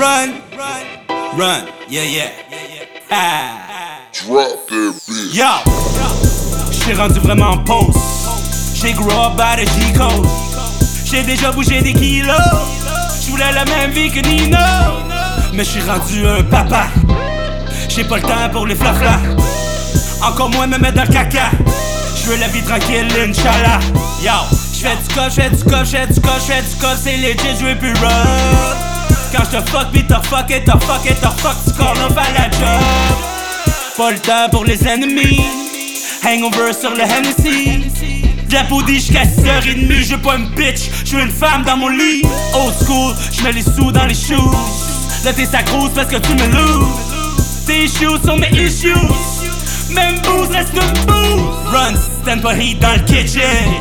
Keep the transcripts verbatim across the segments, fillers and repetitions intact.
run, run, yeah, yeah, ah. Drop that bitch. Yo, j'suis rendu vraiment en pause. J'ai grow up by the G-code. J'ai déjà bougé des kilos. J'voulais la même vie que Nino, mais j'suis rendu un papa. J'ai pas le temps pour les flaflas. Encore moins me mettre dans le caca. J'veux la vie tranquille, Inch'Allah. Yo, j'fais du coff, j'fais du coff, j'fais du coff, j'fais du coff, c'est legit, j'veux plus rock. Quand j'te fuck, pis t'as fuck et t'as fuck et t'as fuck, tu corps non pas la job. Pas le temps pour les ennemis. Hangover sur le Hennessy. De la bouddie jusqu'à six heures trente, j'veux pas une bitch, j'veux une femme dans mon lit. Old school, j'mets les sous dans les shoes. Là t'es sacrose parce que tu me loses. Tes issues sont mes issues. Même booze reste une booze. Run, stand pas heat dans le kitchen.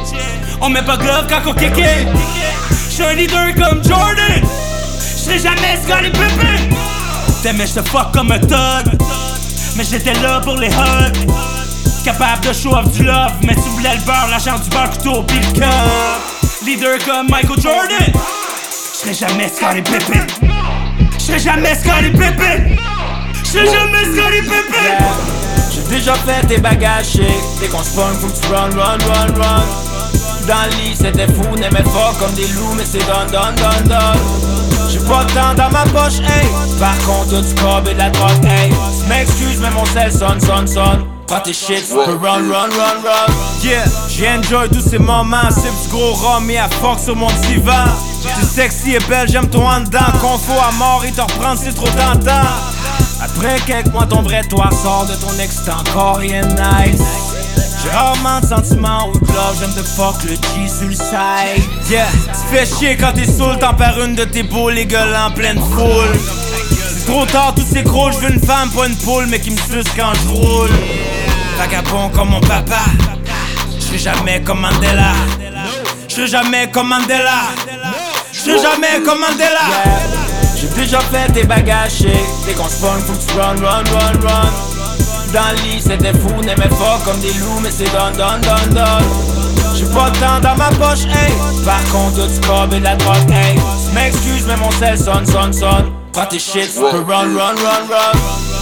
On met pas glove quand on kick it. J'suis un leader comme Jordan. J'serai jamais Scottie Pippen. T'aimais j'te fuck comme un thug, mais j'étais là pour les hugs. Capable de show off du love, mais tu voulais le beurre, l'argent du beurre, couteau pis le cup. Leader comme Michael Jordan. J'serai jamais Scottie Pippen. J'serai jamais Scottie Pippen. J'serai jamais Scottie Pippen. J'ai déjà fait tes bagages shit. Dès qu'on se pogne, faut que tu run, run, run, run. Dans le lit, c'était fou, n'aimait fort comme des loups, mais c'est done, done, done, done. J'ai pas de temps dans ma poche, hey. Par contre, y'a du cob et de la drogue, hey. Tu m'excuses, mais mon sel sonne, sonne, sonne. Prends tes shit, tu peux run, run, run, run. Yeah, j'ai enjoy tous ces moments. C'est du gros rhum et à fuck sur mon divan. T'es sexy et belle, j'aime toi en dedans. Confo à mort et te reprendre, c'est trop tentant. Après quelques mois, ton vrai toi sort de ton ex, t'es encore rien nice. J'ai rarement de sentiments ou de love, j'aime de fuck le G sur le side. Yeah, tu fais chier quand t'es saoul, t'en perds une de tes boules, les gueules en pleine foule. C'est trop tard, tous ces gros, j'veux une femme, pas une poule, mais qui me suce quand j'roule. Vagabond comme mon papa, j'serai jamais comme Mandela. J'serai jamais comme Mandela. J'serai jamais comme Mandela. J'ai déjà fait tes bagages shit. Dès qu'on se pogne, faut que tu run, run, run, run. Dans le lit, c'était fou, n'aimait fort comme des loups, mais c'est done, done, done, done. J'ai pas de temps dans ma poche, hey. Par contre, y'a du cob et de la drogue, hey. Tu m'excuses, mais mon sel sonne, sonne, sonne. Prends tes shit, tu peux run, run, run, run.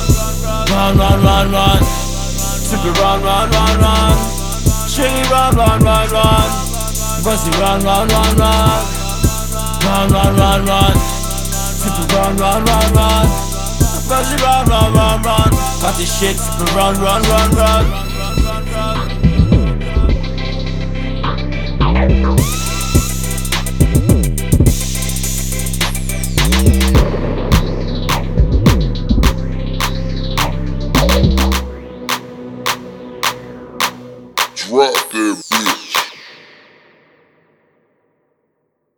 Run, run, run, run. Tu peux run, run, run, run. Chérie, run, run, run, run. Vas-y, run, run, run, run. Run, run, run, run. Tu peux run, run, run, run. Vas-y, run, run, run, run. Prends tes shit, tu peux run, run, run, run. Drop that bitch.